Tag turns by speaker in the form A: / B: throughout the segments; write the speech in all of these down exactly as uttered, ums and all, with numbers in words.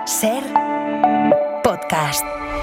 A: Ser podcast.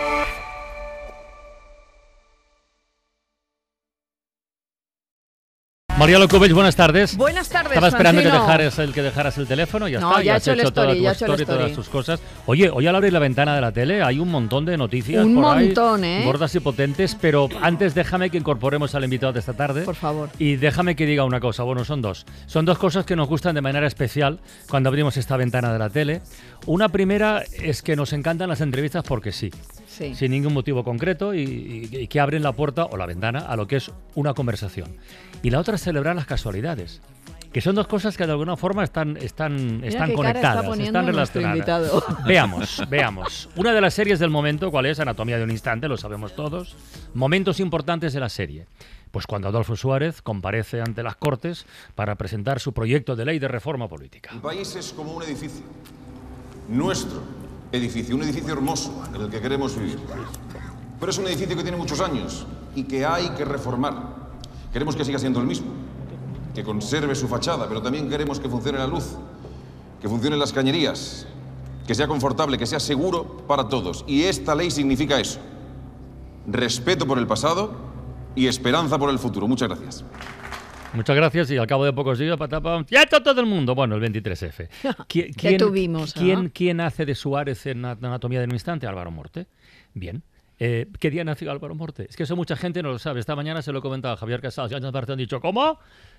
B: Mariano Cubells, buenas tardes.
C: Buenas tardes,
B: Estaba esperando que
C: Francino.
B: dejaras, el, que dejaras el teléfono, ya
C: No,
B: está.
C: ya
B: Ya
C: he
B: has
C: hecho el
B: hecho toda
C: story,
B: tu
C: ya he hecho el
B: story, todas
C: story.
B: tus cosas. Oye, hoy al abrir la ventana de la tele hay un montón de noticias
C: Un
B: por ahí,
C: montón, ¿eh?
B: gordas y potentes, pero antes déjame que incorporemos al invitado de esta tarde.
C: Por favor.
B: Y déjame que diga una cosa, bueno, son dos. Son dos cosas que nos gustan de manera especial cuando abrimos esta ventana de la tele. Una primera es que nos encantan las entrevistas porque sí.
C: Sí.
B: Sin ningún motivo concreto y, y- y que abren la puerta o la ventana a lo que es una conversación. Y la otra es celebrar las casualidades, que son dos cosas que de alguna forma están, están,
C: Mira
B: están
C: qué cara
B: conectadas,
C: está poniendo
B: están
C: nuestro
B: relacionadas.
C: invitado.
B: Veamos, veamos. Una de las series del momento, ¿cuál es? Anatomía de un instante, lo sabemos todos. Momentos importantes de la serie. Pues cuando Adolfo Suárez comparece ante las Cortes para presentar su proyecto de ley de reforma política.
D: El país es como un edificio. Nuestro edificio, un edificio hermoso en el que queremos vivir. Pero es un edificio que tiene muchos años y que hay que reformar. Queremos que siga siendo el mismo, que conserve su fachada, pero también queremos que funcione la luz, que funcionen las cañerías, que sea confortable, que sea seguro para todos. Y esta ley significa eso. Respeto por el pasado y esperanza por el futuro. Muchas gracias.
B: Muchas gracias y al cabo de pocos días, patapam, ya está todo el mundo. Bueno, el veintitrés efe. ¿Qui-
C: ¿Qué tuvimos,
B: ¿quién,
C: no?
B: ¿Quién hace de Suárez en Anatomía de un instante? Álvaro Morte. Bien. Eh, ¿Qué día nació Álvaro Morte? Es que eso mucha gente no lo sabe. Esta mañana se lo comentaba a Javier Casals y Ángel Barça han dicho, ¿cómo?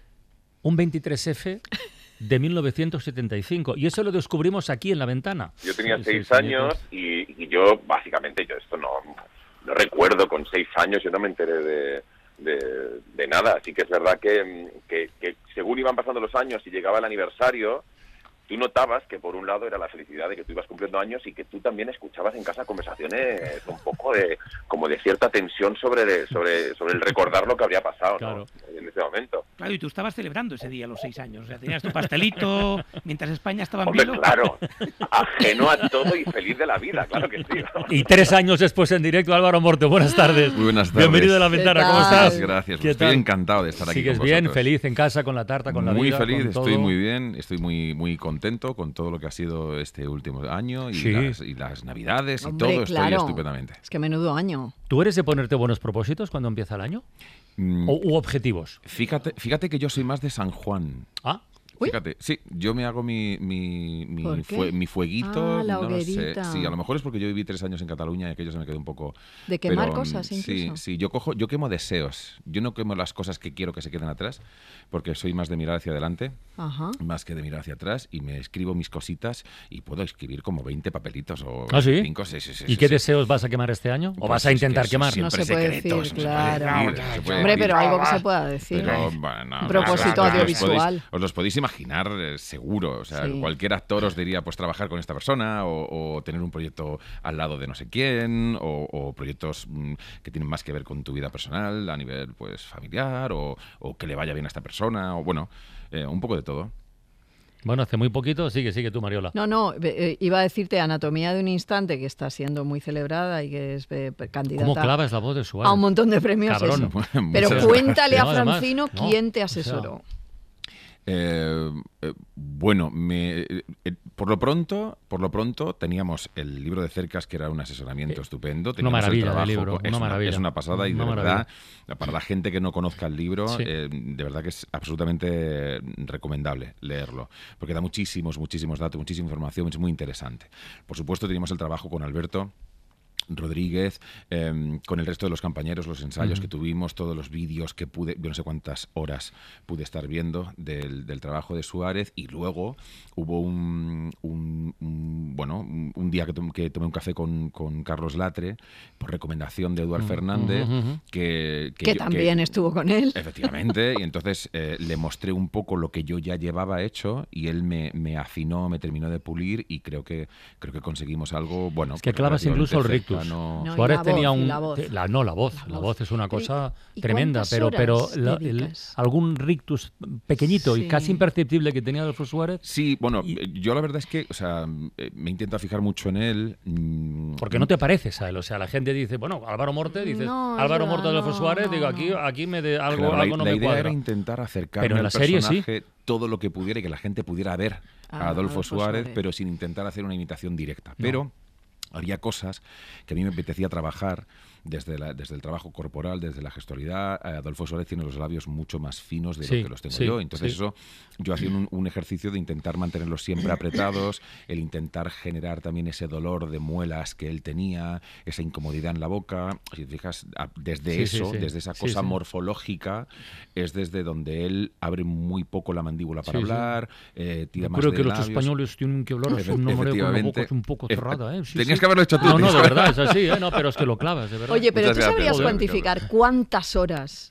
B: Un veintitrés efe de mil novecientos setenta y cinco. Y eso lo descubrimos aquí en la ventana.
E: Yo tenía
B: Sí,
E: seis
B: sí, sí,
E: años y, y yo, básicamente, yo esto no, no recuerdo con seis años, yo no me enteré de, de, de nada. Así que es verdad que, que, que según iban pasando los años y llegaba el aniversario, tú notabas que por un lado era la felicidad de que tú ibas cumpliendo años y que tú también escuchabas en casa conversaciones un poco de como de cierta tensión sobre sobre sobre el recordar lo que habría pasado,
B: Claro.
E: ¿no? En ese momento.
F: Claro, y tú estabas celebrando ese día a los seis años. O sea, tenías tu pastelito mientras España estaba en
E: Hombre,
F: vilo.
E: claro, ajeno a todo y feliz de la vida, claro que sí. ¿no?
B: Y tres años después en directo, Álvaro Morte. Buenas tardes.
G: Muy buenas tardes.
B: Bienvenido a la ventana.
C: ¿Qué
B: ¿Cómo
C: tal?
B: estás?
G: Muchas gracias.
B: ¿Qué
G: Estoy
B: tal?
G: encantado de estar aquí
B: ¿Sigues
G: con
B: bien,
G: vosotros.
B: feliz en casa, con la tarta, con la
G: Muy
B: vida?
G: feliz,
B: con
G: estoy
B: todo?
G: muy bien, estoy muy muy contento con todo lo que ha sido este último año y,
B: Sí.
G: las, y las navidades y
C: Hombre,
G: todo,
C: claro.
G: estoy estupendamente.
C: Es que menudo año.
B: ¿Tú eres de ponerte buenos propósitos cuando empieza el año?
G: Mm,
B: ¿O, ¿U objetivos?
G: fíjate, fíjate que yo soy más de San Juan.
B: Ah,
C: Uy.
G: Fíjate, sí, yo me hago mi, mi, mi,
C: ¿Por qué?
G: fue- mi fueguito.
C: Ah, la
G: no lo sé.
C: hoguerita.
G: Sí, a lo mejor es porque yo viví tres años en Cataluña y aquello se me quedó un poco.
C: De quemar
G: pero,
C: cosas,
G: mm,
C: incluso.
G: Sí, sí, yo cojo, yo quemo deseos. Yo no quemo las cosas que quiero que se queden atrás, porque soy más de mirar hacia adelante,
C: Ajá.
G: más que de mirar hacia atrás, y me escribo mis cositas y puedo escribir como veinte papelitos o
B: ¿Ah, sí?
G: cinco, sí, sí, sí,
B: ¿y
G: sí,
B: qué
G: sí.
B: deseos vas a quemar este año? ¿O
G: Pues
B: vas a
G: es que
B: intentar
G: eso
B: quemar?
G: siempre
C: No se puede
G: secretos,
C: decir,
G: no se puede
C: claro.
G: decir, no se puede
C: Hombre,
G: decir.
C: pero algo que se pueda decir.
G: Pero, bueno, no,
C: Un propósito
G: o sea, os los
C: audiovisual.
G: podéis- Os los podéis imaginar eh, seguro. O sea,
C: Sí.
G: cualquier actor os diría pues trabajar con esta persona o, o tener un proyecto al lado de no sé quién o, o proyectos mm, que tienen más que ver con tu vida personal a nivel pues familiar o, o que le vaya bien a esta persona o bueno, eh, un poco de todo.
B: Bueno, hace muy poquito, sigue, sigue tú, Mariola.
C: No, no, eh, iba a decirte Anatomía de un instante, que está siendo muy celebrada y que es eh,
B: ¿Cómo
C: candidata
B: clavas la voz de Suárez?
C: a un montón de premios.
B: Cabrón.
C: eso.
G: Muchas
C: Pero
G: gracias.
C: cuéntale a
B: No, además,
C: Francino
B: no,
C: quién te
B: o sea,
C: asesoró.
G: Eh, eh, bueno, me, eh, eh, por lo pronto, por lo pronto teníamos el libro de Cercas que era un asesoramiento estupendo.
B: una
G: Teníamos el
B: maravilla de
G: trabajo,
B: libro,
G: es
B: una maravilla.
G: es una pasada y
B: Una
G: de verdad
B: maravilla.
G: para la gente que no conozca el libro,
B: Sí.
G: eh, de verdad que es absolutamente recomendable leerlo porque da muchísimos, muchísimos datos, muchísima información, es muy interesante. Por supuesto teníamos el trabajo con Alberto Rodríguez, eh, con el resto de los compañeros, los ensayos
B: Ujú.
G: que tuvimos, todos los vídeos que pude, yo no sé cuántas horas pude estar viendo del, del trabajo de Suárez y luego hubo un, un- un- bueno, un, un día que, tom- que tomé un café con, con Carlos Latre por recomendación de Eduard Fernández
B: ujú, ujú.
G: que,
C: Que,
G: yo-
C: también estuvo con él.
G: Efectivamente, y entonces eh, le mostré un poco lo que yo ya llevaba hecho y él me, me afinó, me terminó de pulir y creo que creo que conseguimos algo bueno.
B: Es que
G: pues,
B: clavas
G: relativamente
B: incluso el
G: fe-
B: rictus. rictus.
G: no...
C: No, y
B: Suárez
C: la
B: tenía
C: voz, y
B: un...
C: la voz.
B: la- no, la voz.
C: La
B: La
C: voz.
B: voz es una
C: Pero,
B: cosa
C: ¿y
B: tremenda,
C: cuántas
B: pero, pero
C: horas
B: la- el-
C: dedicas?
B: algún rictus pequeñito y
C: Sí.
B: casi imperceptible que tenía Adolfo Suárez,
G: Sí, bueno,
B: Y-
G: eh, yo la verdad es que, o sea, eh, me he intentado fijar mucho en él. mm,
B: porque no te pareces a él. O sea, la gente dice, bueno, Álvaro Morte, dices,
C: No, es
B: Álvaro
C: verdad,
B: Morte de Adolfo
C: no,
B: Suárez,
C: no,
B: digo, aquí,
C: no.
B: aquí me de, algo,
G: Claro,
B: algo
G: la,
B: no
G: la
B: me
G: idea
B: cuadra.
G: era intentar acercarme
B: Pero en
G: al
B: la serie, sí.
G: personaje todo lo que pudiera y que la gente pudiera ver
C: Ah,
G: a Adolfo,
C: Adolfo
G: Suárez,
C: Suárez.
G: pero sin intentar hacer una imitación directa. Pero había cosas que a mí me apetecía trabajar desde, la, desde el trabajo corporal, desde la gestualidad. Eh, Adolfo Suárez tiene los labios mucho más finos de
B: Sí,
G: lo que los tengo
B: sí,
G: yo. Entonces
B: sí.
G: eso, yo hacía un, un ejercicio de intentar mantenerlos siempre apretados, el intentar generar también ese dolor de muelas que él tenía, esa incomodidad en la boca. Si te fijas, a- desde
B: Sí, sí,
G: eso,
B: sí.
G: desde esa
B: Sí,
G: cosa
B: sí.
G: morfológica, es desde donde él abre muy poco la mandíbula para
B: Sí, sí.
G: hablar, eh, tira más
B: Creo
G: de
B: que los
G: labios.
B: españoles tienen que hablar
G: Efe-
B: un nombre con la boca
G: efectivamente.
B: es un poco
G: Efe-
B: cerrada. ¿eh? Sí,
G: Tenías
B: sí.
G: que haberlo hecho tú,
B: No, no,
G: tío.
B: de verdad, es así, ¿eh? No, pero es que lo clavas, de verdad.
C: Oye, pero
G: Muchas
C: ¿tú
G: gracias.
C: sabrías
G: Joder,
C: cuantificar cuántas horas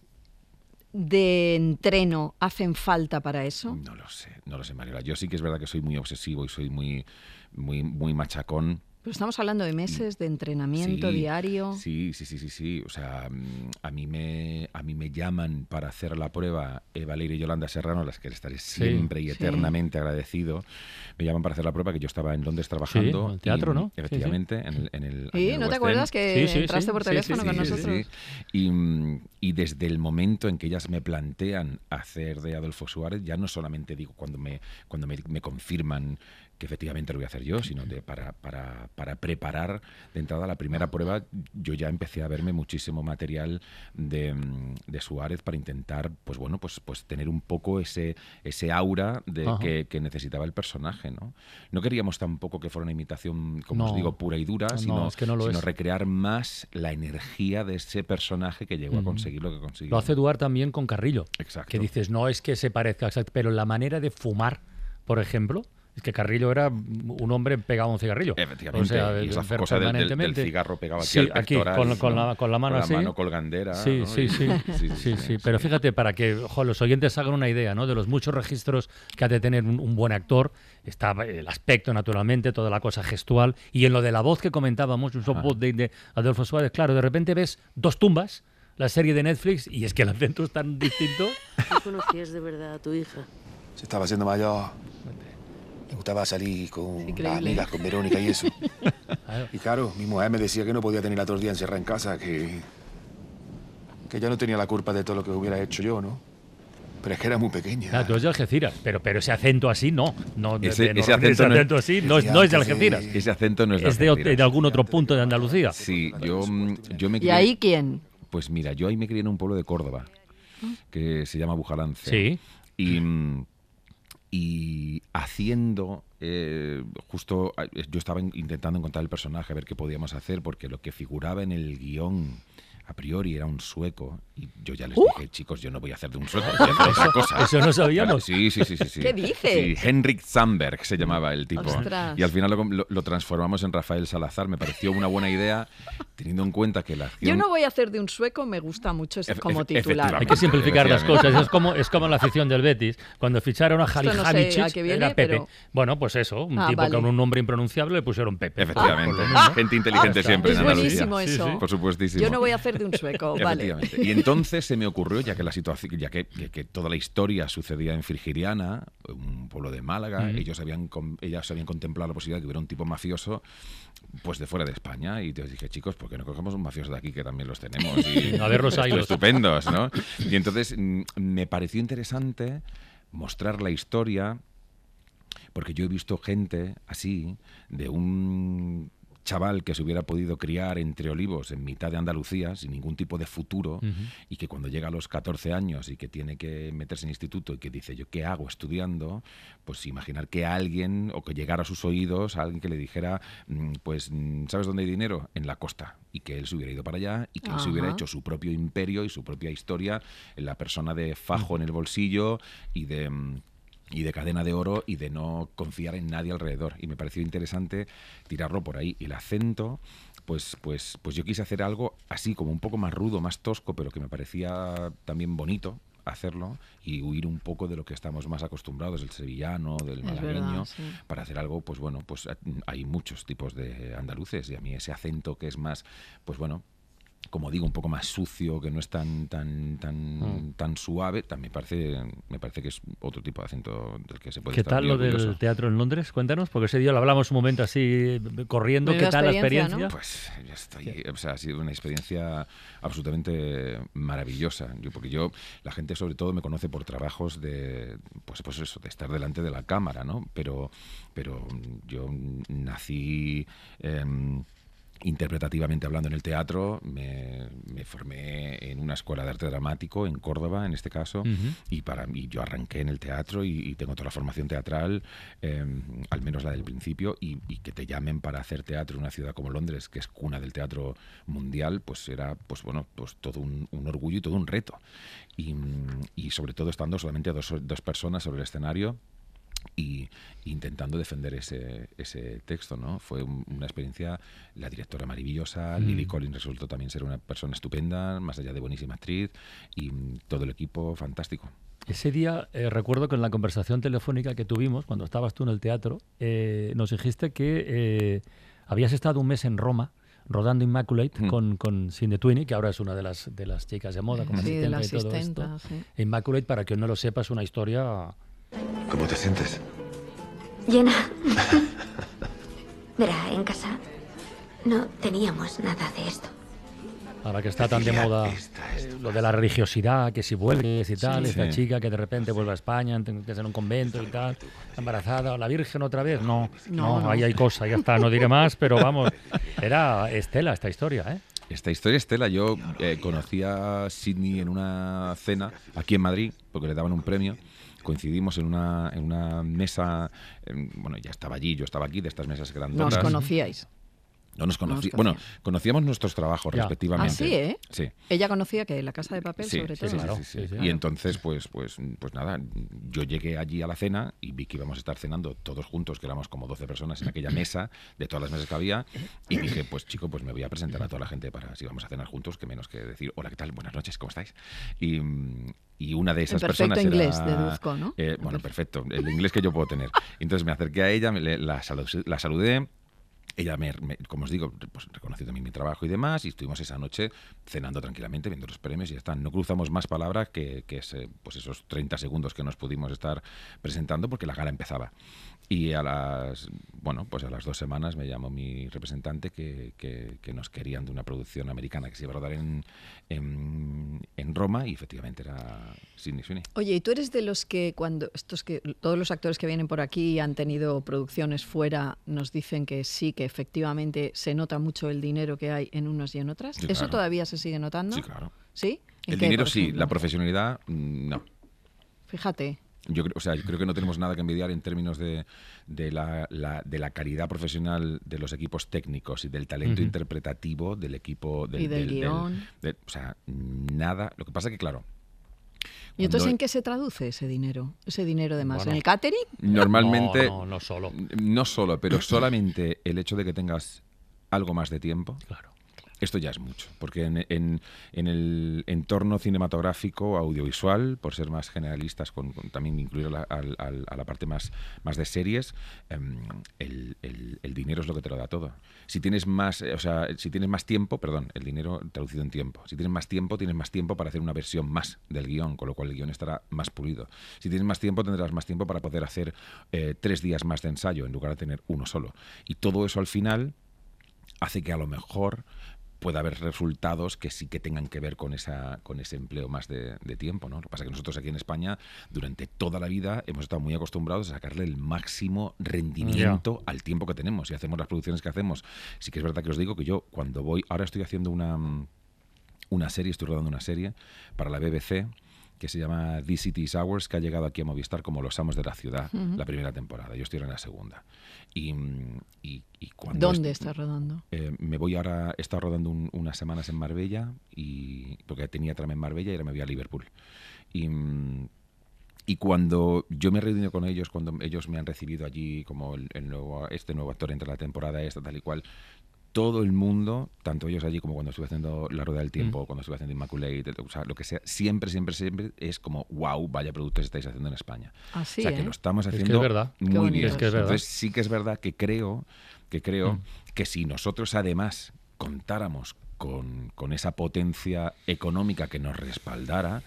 C: de entreno hacen falta para eso?
G: No lo sé, no lo sé, Mariola. Yo sí que es verdad que soy muy obsesivo y soy muy, muy, muy machacón.
C: Pero estamos hablando de meses de entrenamiento
G: Sí,
C: diario.
G: Sí, sí, sí, sí, sí. O sea, mm, a mí me, a mí me llaman para hacer la prueba Eva Leire y Yolanda Serrano, a las que le estaré siempre y
C: Sí.
G: eternamente agradecido. Me llaman para hacer la prueba, que yo estaba en Londres trabajando.
B: en el teatro,
G: y,
B: ¿no? Sí, sí.
G: Efectivamente, en el, en el,
C: Sí,
G: en el
C: ¿no te
G: West
C: acuerdas
G: End.
C: que
B: Sí, sí,
C: entraste
B: sí,
C: por
B: sí,
C: teléfono
B: sí,
C: con
B: sí,
C: nosotros?
G: Y, mm, y desde el momento en que ellas me plantean hacer de Adolfo Suárez, ya no solamente digo cuando me, cuando me, me confirman que efectivamente lo voy a hacer yo, sino de, para, para, para preparar de entrada la primera prueba, yo ya empecé a verme muchísimo material de, mm, de Suárez para intentar, pues bueno, pues, pues tener un poco ese, ese aura de
B: Ajá.
G: que, que necesitaba el personaje, ¿no? No queríamos tampoco que fuera una imitación, como os
B: No.
G: digo, pura y dura,
B: No,
G: sino,
B: es que no lo
G: sino
B: es.
G: recrear más la energía de ese personaje que llegó a
B: Ujú.
G: conseguir lo que consiguió.
B: Lo hace Duarte también con Carrillo.
G: Exacto.
B: Que dices, no es que se parezca, exact- pero la manera de fumar, por ejemplo, es que Carrillo era un hombre pegado a un cigarrillo.
G: Efectivamente,
B: O sea,
G: y esa
B: per-
G: cosa del, del- del
B: permanentemente.
G: cigarro pegado aquí
B: Sí,
G: al
B: aquí,
G: pectoral,
B: con, con
G: ¿no?
B: la, con la mano
G: Con
B: así.
G: la mano colgandera.
B: Sí,
G: ¿no?
B: sí,
G: Y-
B: sí, sí, sí, Pero fíjate, para que ojo, los oyentes hagan una idea, ¿no? De los muchos registros que ha de tener un, un buen actor, está el aspecto, naturalmente, toda la cosa gestual, y en lo de la voz que comentábamos, un voz de, de Adolfo Suárez, claro, de repente ves Dos tumbas, la serie de Netflix, y es que el acento es tan distinto.
H: ¿Tú conocías de verdad a tu hija?
I: Se estaba haciendo mayor. Le gustaba salir con
C: increíble,
I: las amigas,
C: ¿eh?
I: con Verónica y eso.
B: Claro.
I: Y claro, mi mujer me decía que no podía tener a todos los días encerrada en casa, que... que ella no tenía la culpa de todo lo que hubiera hecho yo, ¿no? Pero es que era muy pequeña.
B: Claro, tú eres de Algeciras, pero, pero ese acento así no. no de-
G: Ese-
B: de-
G: ese
B: no-
G: acento no es-
B: acento así no es, no es de Algeciras.
G: Ese acento no es de
B: Es de,
G: Algeciras.
B: de algún otro punto de Andalucía.
G: Sí, yo, mm, yo me
C: ¿Y
G: crié-
C: ahí quién?
G: Pues mira, yo ahí me crié en un pueblo de Córdoba, que se llama Bujalance.
B: Sí.
G: Y, mm, y haciendo, eh, justo, eh, yo estaba in- intentando encontrar el personaje, a ver qué podíamos hacer, porque lo que figuraba en el guión a priori era un sueco, y yo ya les dije, chicos, yo no voy a hacer de un sueco, voy a hacer otra cosa.
B: Eso no sabíamos.
G: Sí, sí, sí, sí, sí.
C: ¿Qué dices?
G: Sí, Henrik Sandberg se llamaba el tipo.
C: Ostras.
G: Y al final lo, lo- lo transformamos en Rafael Salazar. Me pareció una buena idea, teniendo en cuenta que la acción...
C: Yo no voy a hacer de un sueco, me gusta mucho ese
G: Efe-
C: como
G: efe-
C: titular.
G: efectivamente.
B: Hay que simplificar las
G: Efectivamente.
B: cosas. Es como, es como la afición del Betis. Cuando ficharon a
C: Esto no sé
B: Halilhavicic,
C: a qué viene,
B: era Pepe.
C: pero-
B: Bueno, pues eso, un
C: Ah,
B: tipo
C: vale.
B: con un nombre impronunciable le pusieron Pepe.
G: Efectivamente.
B: Ah,
G: Gente inteligente
B: está.
G: siempre
C: Es
G: en Andalucía.
C: buenísimo eso.
B: Sí, sí.
G: Por supuestísimo.
C: Yo no voy a hacer de un sueco, vale.
G: Efectivamente. Y entonces se me ocurrió, ya que la situación, ya que, que- que toda la historia sucedía en Frigiriana, un pueblo de Málaga,
B: Mm.
G: ellos habían con- ellas habían contemplado la posibilidad de que hubiera un tipo mafioso, pues de fuera de España. Y te dije, chicos, ¿por qué no cogemos un mafioso de aquí que también los tenemos? Y,
B: A ver los
G: estu-
B: hilos.
G: estupendos, ¿no? Y entonces mm, me pareció interesante mostrar la historia, porque yo he visto gente así, de un chaval que se hubiera podido criar entre olivos en mitad de Andalucía sin ningún tipo de futuro,
B: Ujú.
G: y que cuando llega a los catorce años y que tiene que meterse en instituto y que dice, ¿yo qué hago estudiando? Pues imaginar que alguien, o que llegara a sus oídos alguien que le dijera, mm, pues, mm, ¿sabes dónde hay dinero? En la costa. Y que él se hubiera ido para allá y que él se hubiera
C: Ajá.
G: hecho su propio imperio y su propia historia en la persona de fajo en el bolsillo y de... mm, y de cadena de oro y de no confiar en nadie alrededor. Y me pareció interesante tirarlo por ahí. Y el acento, pues, pues, pues yo quise hacer algo así, como un poco más rudo, más tosco, pero que me parecía también bonito hacerlo y huir un poco de lo que estamos más acostumbrados, del sevillano, del
C: Es
G: malagueño,
C: verdad, sí.
G: para hacer algo, pues bueno, pues hay muchos tipos de andaluces y a mí ese acento que es más, pues bueno, como digo, un poco más sucio, que no es tan tan tan
B: Mm.
G: tan suave, también parece me parece que es otro tipo de acento del que se puede
B: ¿Qué
G: estar
B: tal
G: muy
B: lo del
G: orgulloso.
B: teatro en Londres? Cuéntanos, porque ese día lo hablamos un momento así corriendo.
C: Menuda
B: ¿Qué tal la
C: experiencia, ¿no?
B: experiencia?
G: Pues ya estoy, o sea, ha sido una experiencia absolutamente maravillosa. Yo, porque yo, la gente sobre todo me conoce por trabajos de, pues, pues eso, de estar delante de la cámara, ¿no? Pero, pero yo nací em, interpretativamente hablando en el teatro, me, me formé en una escuela de arte dramático en Córdoba, en este caso,
B: Ujú.
G: y para mí yo arranqué en el teatro y, y tengo toda la formación teatral, eh, al menos la del principio, y, y que te llamen para hacer teatro en una ciudad como Londres, que es cuna del teatro mundial, pues era, pues bueno, pues todo un, un orgullo y todo un reto. Y, y sobre todo estando solamente dos, dos personas sobre el escenario y intentando defender ese, ese texto, ¿no? Fue un- una experiencia, la directora maravillosa,
B: Mm.
G: Lily Collins resultó también ser una persona estupenda, más allá de buenísima actriz, y mm, todo el equipo fantástico.
B: Ese día eh, recuerdo que en la conversación telefónica que tuvimos, cuando estabas tú en el teatro, eh, nos dijiste que eh, habías estado un mes en Roma rodando Immaculate
G: Mm.
B: con, con Cindy Tweeney, que ahora es una de las, de las chicas de moda, como
C: Sí, de la
B: asistente y todo
C: asistenta,
B: esto.
C: sí.
B: Immaculate, para quien no lo sepa, es una historia...
I: ¿Cómo te sientes?
J: Llena. Verá, en casa no teníamos nada de esto.
B: Ahora que está tan de moda eh, lo de la religiosidad, que si vuelves y tal,
G: Sí.
B: esta
G: Sí.
B: chica que de repente vuelve a España, tiene que ser en un convento y tal, embarazada, la Virgen otra vez, no, no,
C: No, no.
B: ahí hay cosa, ya está, no diré más, pero vamos, era Estela esta historia, ¿eh?
G: Esta historia, Estela, yo eh, conocí a Sydney en una cena aquí en Madrid, porque le daban un premio. Coincidimos en una, en una mesa, em, bueno, ya estaba allí, yo estaba aquí, de estas mesas
C: No
G: grandotas.
C: os conocíais.
G: No nos conocí-
C: No os
G: Bueno,
C: conocíais.
G: conocíamos nuestros trabajos
B: Ya.
G: respectivamente.
C: Ah, sí, ¿eh?
G: Sí.
C: Ella conocía que La Casa de Papel,
G: Sí,
C: sobre
G: sí,
C: todo.
G: sí,
B: Claro,
G: sí, sí,
B: sí,
G: sí.
B: sí.
G: Y entonces, pues, pues, pues nada, yo llegué allí a la cena y vi que íbamos a estar cenando todos juntos, que éramos como doce personas en aquella mesa, de todas las mesas que había, y dije, pues chico, pues me voy a presentar a toda la gente para si vamos a cenar juntos, que menos que decir, hola, ¿qué tal? Buenas noches, ¿cómo estáis? Y, y una de esas
C: En perfecto
G: personas
C: inglés,
G: era,
C: deduzco, ¿no?
G: eh, bueno, perfecto, el inglés que yo puedo tener. Entonces me acerqué a ella, me, le- la, salu- la saludé. Ella, me, me- como os digo, pues reconoció también mi trabajo y demás, y estuvimos esa noche cenando tranquilamente, viendo los premios y ya está. No cruzamos más palabras que, que ese- pues esos treinta segundos que nos pudimos estar presentando, porque la gala empezaba. Y a las, bueno, pues a las dos semanas me llamó mi representante que, que- que nos querían de una producción americana que se iba a rodar en, en, en Roma, y efectivamente era Sydney Sweeney.
C: Oye, ¿y tú eres de los que cuando estos que todos los actores que vienen por aquí han tenido producciones fuera nos dicen que sí, que efectivamente se nota mucho el dinero que hay en unas y en otras?
G: Sí,
C: ¿Eso
G: claro.
C: todavía se sigue notando?
G: Sí, claro.
C: ¿Sí? ¿En
G: El
C: qué,
G: dinero
C: por
G: sí,
C: ejemplo?
G: la profesionalidad mm, no.
C: Fíjate.
G: Yo creo, o sea, yo creo que no tenemos nada que envidiar en términos de, de, la, la- de la calidad profesional de los equipos técnicos y del talento
B: Ujú.
G: interpretativo del equipo. Del,
C: Y del guión.
G: del- o sea, nada. Lo que pasa que, claro,
C: ¿Y entonces
G: cuando-
C: en qué se traduce ese dinero? Ese dinero de más.
B: Bueno.
C: ¿En el catering?
G: normalmente,
B: No, no, no solo.
G: no solo, pero solamente el hecho de que tengas algo más de tiempo,
B: Claro.
G: esto ya es mucho, porque en, en- en el entorno cinematográfico, audiovisual, por ser más generalistas, con, con también incluir a la, al- al- a la parte más, más de series, em, el, el- el dinero es lo que te lo da todo. Si tienes más, eh, o sea, si tienes más tiempo, perdón, el dinero traducido en tiempo. Si tienes más tiempo, tienes más tiempo para hacer una versión más del guión, con lo cual el guión estará más pulido. Si tienes más tiempo, tendrás más tiempo para poder hacer eh, tres días más de ensayo en lugar de tener uno solo. Y todo eso al final hace que a lo mejor pueda haber resultados que sí que tengan que ver con esa con ese empleo más de, de tiempo, ¿no? Lo que pasa es que nosotros aquí en España durante toda la vida hemos estado muy acostumbrados a sacarle el máximo rendimiento al tiempo que tenemos y hacemos las producciones que hacemos. Sí que es verdad que os digo que yo cuando voy, ahora estoy haciendo una una serie, estoy rodando una serie para la B B C que se llama This City is Ours, que ha llegado aquí a Movistar como Los Amos de la Ciudad,
C: Ujú.
G: la primera temporada. Yo estoy en la segunda. Y, y, y cuando
C: ¿Dónde
G: est-
C: estás rodando?
G: eh, me voy ahora, he estado rodando un- unas semanas en Marbella, y porque tenía trama en Marbella y ahora me voy a Liverpool. Y, mm, y cuando yo me he reunido con ellos, cuando ellos me han recibido allí como el, el nuevo, este nuevo actor entre la temporada esta, tal y cual, todo el mundo, tanto ellos allí como cuando estuve haciendo La Rueda del Tiempo,
B: Mm.
G: cuando estuve haciendo Immaculate, o sea, lo que sea, siempre, siempre, siempre es como, wow, vaya productos estáis haciendo en España.
C: Así,
G: o sea,
C: ¿eh?
G: que lo estamos
B: Es que
G: haciendo
B: es verdad.
C: Qué
G: muy
C: bonito.
G: bien.
B: Es que es verdad.
G: Entonces sí que es verdad que creo, que creo
B: Mm.
G: que si nosotros además contáramos con, con esa potencia económica que nos respaldara,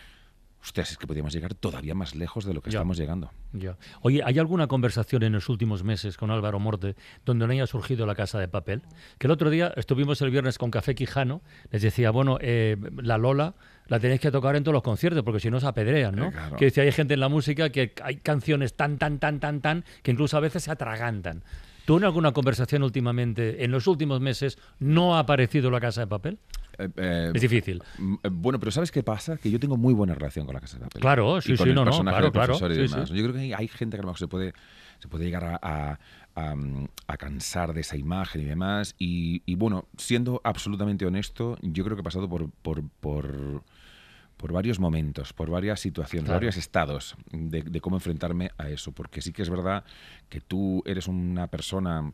G: ustedes es que podríamos llegar todavía más lejos de lo que
B: Ya.
G: estamos llegando.
B: Ya. Oye, ¿hay alguna conversación en los últimos meses con Álvaro Morte donde no haya surgido La Casa de Papel? Que el otro día estuvimos el viernes con Café Quijano, les decía, bueno, eh, la Lola la tenéis que tocar en todos los conciertos porque si no se apedrean, ¿no?
G: Eh, claro.
B: Que decía, hay gente en la música que hay canciones tan, tan, tan, tan, tan, que incluso a veces se atragantan. ¿Tú en alguna conversación últimamente, en los últimos meses, no ha aparecido La Casa de Papel?
G: Eh, eh,
B: Es difícil.
G: mm, eh, Bueno, pero ¿sabes qué pasa? Que yo tengo muy buena relación con La Casa de Papel.
B: Claro,
G: Y
B: sí,
G: con
B: sí,
G: el
B: no, no,
G: personaje
B: claro,
G: del
B: claro,
G: profesor y
B: sí,
G: demás.
B: sí.
G: Yo creo que hay, hay gente que a lo mejor se puede, se puede llegar a, a, a, a cansar de esa imagen y demás. Y, y bueno, siendo absolutamente honesto, yo creo que he pasado por... por, por por varios momentos, por varias situaciones,
B: Claro.
G: varios estados de, de cómo enfrentarme a eso, porque sí que es verdad que tú eres una persona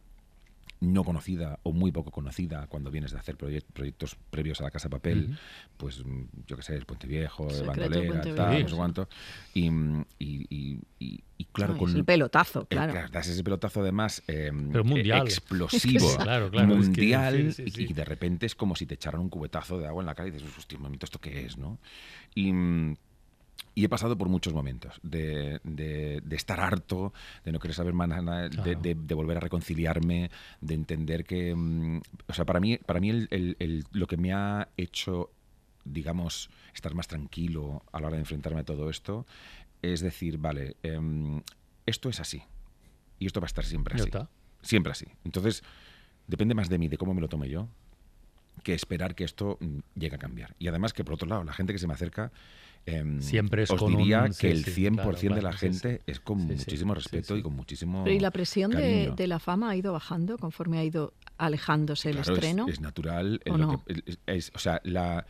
G: no conocida o muy poco conocida cuando vienes de hacer proye- proyectos previos a La Casa de Papel,
B: Ujú.
G: pues mm, yo qué sé, El Puente Viejo,
C: Secreto
G: Bandolera,
C: Puente
G: tal,
B: Viejo.
G: no sé cuánto, y, mm, y, y, y- y claro,
C: Ay,
G: con
C: es el pelotazo,
G: eh,
C: claro.
G: claro, das ese pelotazo además eh,
B: Pero mundial.
G: eh, explosivo,
B: Sí, claro, claro, es que-
G: mundial,
B: sí, sí, sí.
G: Y, y de repente es como si te echaran un cubetazo de agua en la cara y dices, hostia, un momento, ¿esto qué es? ¿No? Y, mm, y he pasado por muchos momentos de, de- de estar harto, de no querer saber más nada, de,
B: Claro.
G: de- de volver a reconciliarme, de entender que... mm, o sea, para mí, para mí el- el- el- lo que me ha hecho, digamos, estar más tranquilo a la hora de enfrentarme a todo esto, es decir, vale, em, esto es así. Y esto va a estar siempre
B: Ya
G: así.
B: está.
G: Siempre así. Entonces, depende más de mí, de cómo me lo tome yo, que esperar que esto mm, llegue a cambiar. Y además que, por otro lado, la gente que se me acerca, em,
B: Siempre es
G: os
B: con
G: diría
B: un-
G: que
B: sí,
G: el
B: sí,
G: cien por ciento
B: claro,
G: de la
B: claro, sí,
G: gente
B: sí.
G: es con
B: Sí, sí,
G: muchísimo
B: sí,
G: respeto
B: sí.
G: y con muchísimo
C: Pero ¿y la presión de,
G: cariño.
C: de la fama ha ido bajando conforme ha ido alejándose el
G: Claro, es-
C: estreno?
G: Es, natural. en
C: ¿O
G: lo
C: no?
G: que- es- es- o sea, la,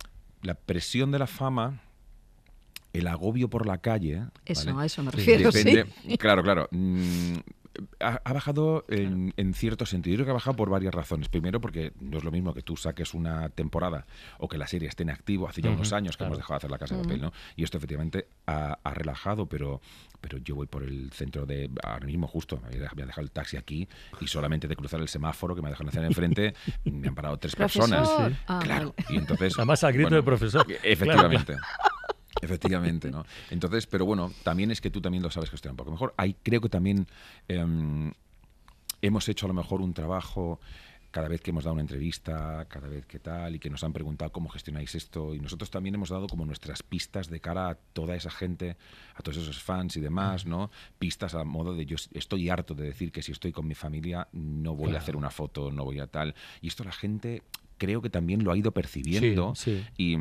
G: la presión de la fama, el agobio por la calle...
C: Eso,
G: ¿vale?
C: a eso me refiero,
G: Depende-
C: sí.
G: Claro, claro. Mm, ha, ha bajado en, en cierto sentido. Yo creo que ha bajado por varias razones. Primero, porque no es lo mismo que tú saques una temporada o que la serie esté en activo. Hace ya
B: Ujú,
G: unos años que
B: claro.
G: hemos dejado de hacer La Casa de Papel, ¿no? Y esto efectivamente ha, ha relajado, pero, pero yo voy por el centro de... Ahora mismo justo, me voy a dejar el taxi aquí y solamente de cruzar el semáforo que me dejan hacer enfrente me han parado tres
C: Profesor.
G: personas.
C: Sí. Ah,
G: Claro.
C: vale.
G: Y entonces...
B: Además, al grito de profesor.
G: Efectivamente. Efectivamente, ¿no? Entonces, pero bueno, también es que tú también lo sabes gestionar un poco mejor. Ahí creo que también em, hemos hecho a lo mejor un trabajo cada vez que hemos dado una entrevista, cada vez que tal, y que nos han preguntado cómo gestionáis esto, y nosotros también hemos dado como nuestras pistas de cara a toda esa gente, a todos esos fans y demás, ¿no? Pistas a modo de yo estoy harto de decir que si estoy con mi familia no voy
B: Claro.
G: a hacer una foto, no voy a tal. Y esto la gente creo que también lo ha ido percibiendo
B: Sí, sí.
G: y...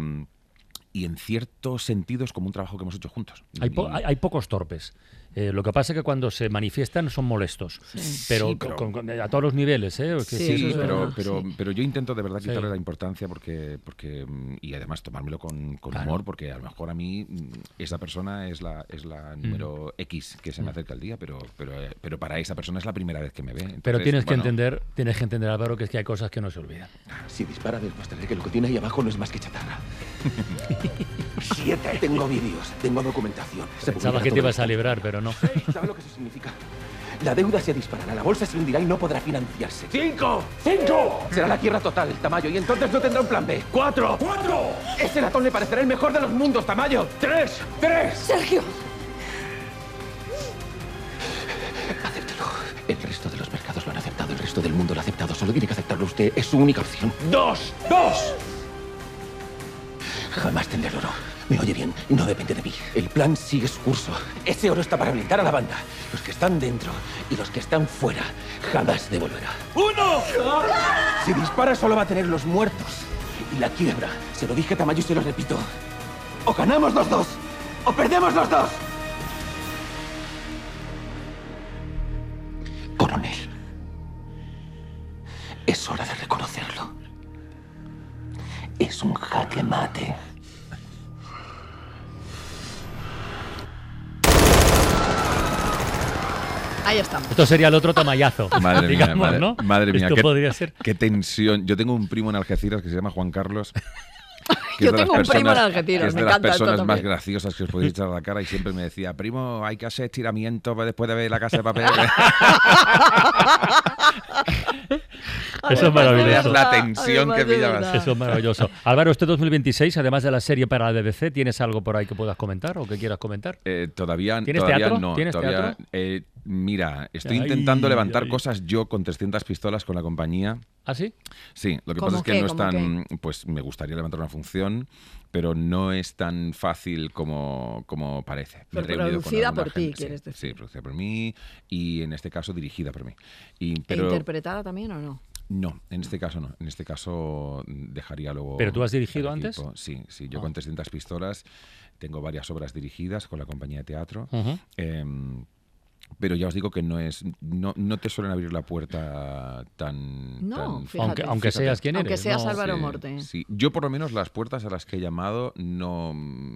G: y en cierto sentido es como un trabajo que hemos hecho juntos.
B: Hay, po-
G: Y-
B: hay, hay pocos torpes. Eh, lo que pasa es que cuando se manifiestan son molestos. Pero,
G: Sí, pero-
B: con- con- a todos los niveles, ¿eh? Que
C: Sí,
G: Sí,
C: eso es
G: pero,
C: verdad,
G: pero,
C: sí.
G: pero yo intento de verdad
B: Sí.
G: quitarle la importancia porque, porque mm, y además tomármelo con, con
B: Claro.
G: humor, porque a lo mejor a mí mm, esa persona es la es la número X que se me acerca al día, pero, pero, eh, pero para esa persona es la primera vez que me ve.
B: Pero
G: Entonces,
B: tienes que
G: bueno,
B: entender, tienes que entender, Álvaro, que es que hay cosas que no se olvidan.
I: Si dispara, demostraré que lo que tiene ahí abajo no es más que chatarra. Siete. Tengo vídeos, tengo documentación. Se
B: Pensaba
I: publicará
B: que te
I: todo
B: ibas a
I: esto.
B: librar, pero no.
I: ¿Sabe lo que eso significa? La deuda se disparará, la bolsa se hundirá y no podrá financiarse. ¡Cinco! ¡Cinco! Será la quiebra total, Tamayo, y entonces no tendrá un plan B. ¡Cuatro! ¡Cuatro! Ese latón le parecerá el mejor de los mundos, Tamayo. ¡Tres! ¡Tres!
J: Sergio.
I: Acéptelo. El resto de los mercados lo han aceptado, el resto del mundo lo ha aceptado. Solo tiene que aceptarlo usted. Es su única opción. ¡Dos! ¡Dos! Jamás tendré el oro. Me oye bien, no depende de mí. El plan sigue su curso. Ese oro está para blindar a la banda. Los que están dentro y los que están fuera jamás devolverá. ¡Uno! Si dispara solo va a tener los muertos y la quiebra. Se lo dije a Tamayo y se lo repito. O ganamos los dos o perdemos los dos. Coronel, es hora de reconocerlo. Es un jaque mate.
C: Ahí está.
B: Esto sería el otro tamallazo.
G: Madre mía,
B: digamos,
G: madre,
B: ¿no?
G: madre mía,
B: Esto
G: qué,
B: podría ser.
G: qué tensión. Yo tengo un primo en Algeciras que se llama Juan Carlos.
C: Yo tengo un primo en Algeciras,
G: es
C: me
G: de las
C: encanta esto
G: personas más
C: también.
G: graciosas que os podéis echar a la cara y siempre me decía, primo, hay que hacer estiramiento después de ver La Casa de Papel.
B: Eso es maravilloso.
G: La tensión que pillabas.
B: Eso es maravilloso. Álvaro, este dos mil veintiséis, además de la serie para la B B C, ¿tienes algo por ahí que puedas comentar o que quieras comentar?
G: Eh, todavía
B: ¿Tienes
G: todavía
B: teatro?
G: no.
B: ¿Tienes
G: todavía,
B: teatro?
G: eh, mira, estoy
B: Ay,
G: intentando levantar
B: ay.
G: cosas yo con trescientas pistolas con la compañía.
B: ¿Ah, sí?
G: Sí, lo que
C: ¿Cómo
G: pasa es que
C: qué?
G: no es
C: ¿Cómo
G: tan... Pues me gustaría levantar una función, pero no es tan fácil como, como parece. Me he
C: Pero
G: reunido con
C: producida
G: alguna
C: por ti,
G: gente, sí,
C: quieres decir.
G: Sí, producida por mí y en este caso dirigida por mí. Y,
C: ¿E
G: pero
C: interpretada también o no?
G: no, en este caso no. En este caso dejaría luego...
B: ¿Pero tú has dirigido
G: al
B: antes?
G: equipo. Sí, sí. Yo
B: Ah.
G: con trescientas pistolas tengo varias obras dirigidas con la compañía de teatro.
B: Ujú.
G: Em, pero ya os digo que no es no, no te suelen abrir la puerta tan...
C: No,
G: tan
C: fíjate.
B: Aunque, aunque
G: Fíjate.
B: seas quien
C: Aunque
B: eres.
C: seas
B: no.
C: Álvaro
G: Sí,
C: Morte.
G: sí. Yo por lo menos las puertas a las que he llamado no...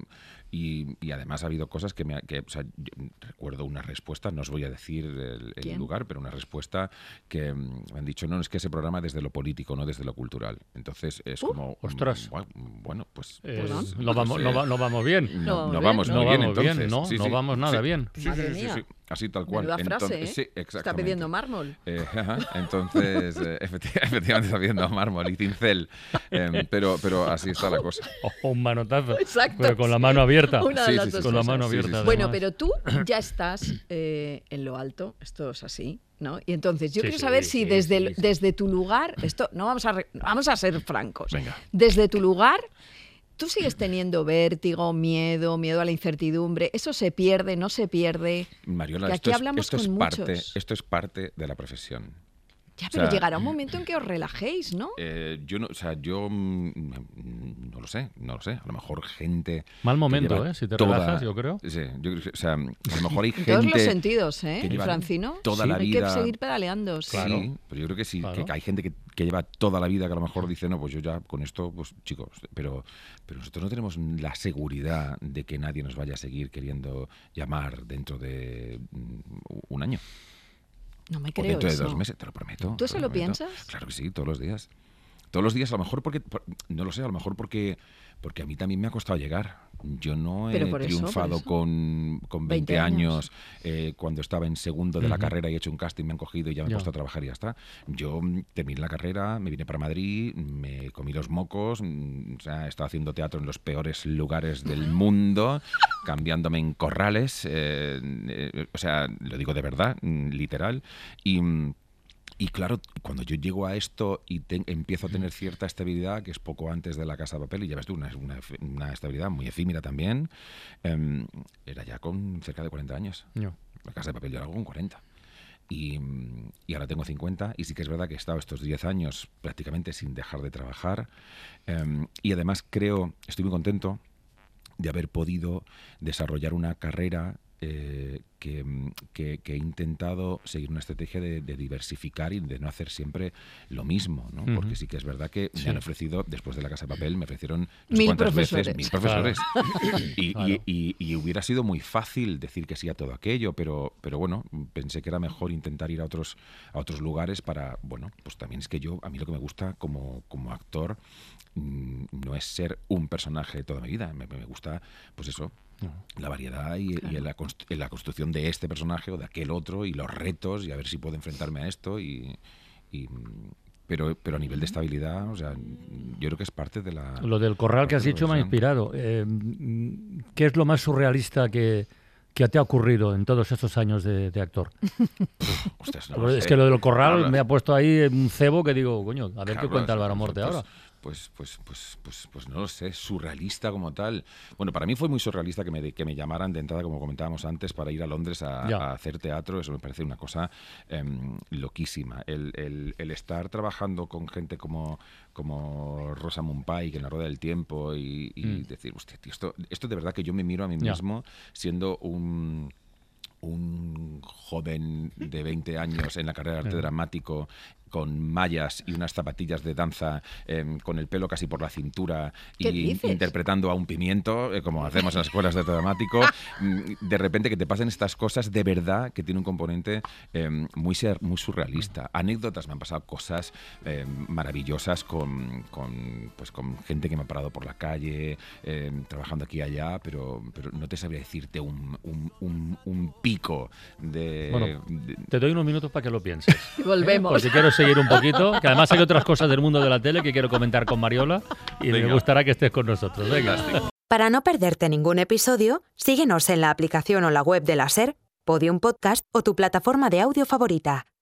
G: Y, y además ha habido cosas que me... ha- Que, o sea, yo recuerdo una respuesta, no os voy a decir el, el
C: ¿Quién?
G: lugar, pero una respuesta que mm, me han dicho, no, es que ese programa desde lo político, no desde lo cultural. Entonces es
C: Uh,
G: como... mm,
B: ostras.
G: Bueno, bueno, pues...
B: Eh,
G: pues,
B: no, vamos,
G: pues,
B: no,
G: eh,
B: va- no vamos bien.
G: no,
C: No
G: no
C: vamos
G: vamos
C: bien,
G: muy
B: no
G: bien,
B: vamos bien,
G: entonces.
B: no,
G: Sí,
B: no
G: sí,
B: vamos nada
G: sí.
B: bien.
G: Sí, sí,
C: Madre
G: sí, sí,
C: mía.
G: sí. Así tal cual.
C: Menuda frase,
G: Entonces,
C: ¿eh?
G: sí,
C: Está
G: exactamente.
C: pidiendo mármol.
G: Eh, ajá, entonces, eh, efecti- efectivamente está viendo mármol y cincel, Em, pero, pero así está la cosa.
B: O un manotazo.
C: Exacto,
B: Pero con la
C: sí.
B: mano abierta.
C: Una de
G: Sí,
C: las
G: sí, sí,
C: dos
B: Con la
C: cosas.
B: mano
G: Sí, sí,
B: abierta.
G: sí.
C: Bueno,
B: además.
C: pero tú ya estás eh, en lo alto, esto es así, ¿no? Y entonces yo
B: Sí,
C: quiero
B: sí,
C: saber si
B: sí,
C: desde,
B: sí,
C: el-
B: sí.
C: desde tu lugar, esto no vamos a re- vamos a ser francos.
G: Venga.
C: Desde tu lugar, tú sigues teniendo vértigo, miedo, miedo a la incertidumbre. Eso se pierde, no se pierde.
G: Mariola,
C: Que
G: esto,
C: aquí
G: es,
C: hablamos
G: esto, es
C: con
G: parte,
C: muchos.
G: esto es parte de la profesión.
C: Ya,
G: O
C: pero
G: sea,
C: llegará un momento en que os relajéis, ¿no?
G: Eh, yo no, o sea, yo mm, mm, no lo sé, no lo sé. A lo mejor gente.
B: Mal
G: que
B: momento,
G: lleva
B: ¿eh? Si te
G: toda-
B: relajas, yo creo.
G: Sí, yo creo que, o sea, a lo mejor hay
C: En
G: gente.
C: todos los sentidos, ¿eh?
G: que lleva
C: Francino.
G: toda
B: Sí.
G: la
C: Hay
G: vida.
C: que seguir pedaleando. sí.
B: Claro.
G: Sí, pero yo creo que sí,
B: Claro.
G: que hay gente que, que lleva toda la vida que a lo mejor dice, no, pues yo ya con esto, pues chicos, pero, pero nosotros no tenemos la seguridad de que nadie nos vaya a seguir queriendo llamar dentro de mm, un año.
C: No me
G: O
C: creo
G: dentro de
C: eso.
G: dos meses, te lo prometo.
C: ¿Tú
G: te
C: eso
G: lo
C: lo
G: prometo.
C: piensas?
G: Claro que sí, todos los días. Todos los días, a lo mejor porque, por- no lo sé, a lo mejor porque, porque a mí también me ha costado llegar. Yo no he
C: Pero por eso, por
G: triunfado
C: eso.
G: con, con veinte,
C: veinte años.
G: años, eh, cuando estaba en segundo de la
B: Ujú.
G: carrera y he hecho un casting, me han cogido y ya me he
B: Ya.
G: puesto a trabajar y ya está. Yo mm, terminé la carrera, me vine para Madrid, me comí los mocos, mm, o sea, he estado haciendo teatro en los peores lugares del mundo, cambiándome en corrales, eh, eh, o sea, lo digo de verdad, mm, literal, y... mm, y claro, cuando yo llego a esto y te- empiezo a tener cierta estabilidad, que es poco antes de La Casa de Papel, y ya ves tú, una, una, una estabilidad muy efímera también, em, era ya con cerca de cuarenta años.
B: No.
G: La Casa de Papel yo la hago con cuarenta. Y, mm, y ahora tengo cincuenta, y sí que es verdad que he estado estos diez años prácticamente sin dejar de trabajar. em, y además creo, estoy muy contento de haber podido desarrollar una carrera eh, que, mm, que- que he intentado seguir una estrategia de, de diversificar y de no hacer siempre lo mismo, ¿no?
B: Ujú.
G: Porque sí que es verdad que
B: Sí.
G: me han ofrecido, después de La Casa de Papel, me ofrecieron no sé
C: Mil
G: cuántas
C: profesores.
G: veces mil profesores. Y, y-
B: Claro.
G: y- y hubiera sido muy fácil decir que sí a todo aquello, pero, pero bueno, pensé que era mejor intentar ir a otros, a otros lugares para, bueno, pues también es que yo, a mí lo que me gusta como, como actor mm, no es ser un personaje toda mi vida, me, me gusta, pues eso, la variedad y, y la, const- en la construcción de este personaje o de aquel otro y los retos y a ver si puedo enfrentarme a esto y... y, mm, pero, pero a nivel de estabilidad, o sea, yo creo que es parte de la...
B: Lo del corral que has
G: parte de la
B: dicho me ha
G: profesión.
B: inspirado. Eh, mm, ¿Qué es lo más surrealista que, que te ha ocurrido en todos estos años de, de actor?
G: Ostras, no lo
B: es
G: sé.
B: que lo del corral
G: Habla-
B: me ha puesto ahí un cebo que digo, coño, a ver qué
G: Claro,
B: cuenta Álvaro
G: pues,
B: Morte
G: pues,
B: ahora.
G: Pues, pues, pues, pues, pues no lo sé, surrealista como tal. Bueno, para mí fue muy surrealista que me, que me llamaran de entrada, como comentábamos antes, para ir a Londres a,
B: Ya.
G: a hacer teatro. Eso me parece una cosa em, loquísima. El, el- el estar trabajando con gente como, como Rosamund Pike en La Rueda del Tiempo y, y
B: Mm.
G: decir, hostia, tío, esto, esto de verdad que yo me miro a mí
B: Ya.
G: mismo siendo un... un joven de veinte años en la carrera de arte
B: Mm.
G: dramático con mallas y unas zapatillas de danza eh, con el pelo casi por la cintura
C: ¿Qué
G: y
C: dices?
G: interpretando a un pimiento, eh, como hacemos en las escuelas de dramático, de repente que te pasen estas cosas de verdad que tiene un componente eh, muy, ser, muy surrealista. Anécdotas, me han pasado cosas eh, maravillosas con, con, pues, con gente que me ha parado por la calle, eh, trabajando aquí y allá, pero, pero no te sabría decirte un, un, un, un pico de...
B: Bueno,
G: de-
B: te doy unos minutos para que lo pienses.
C: Y volvemos.
B: Porque quiero seguir un poquito, que además hay otras cosas del mundo de la tele que quiero comentar con Mariola y me
G: Venga.
B: gustará que estés con nosotros. Venga.
A: Para no perderte ningún episodio, síguenos en la aplicación o la web de la SER, Podium Podcast o tu plataforma de audio favorita.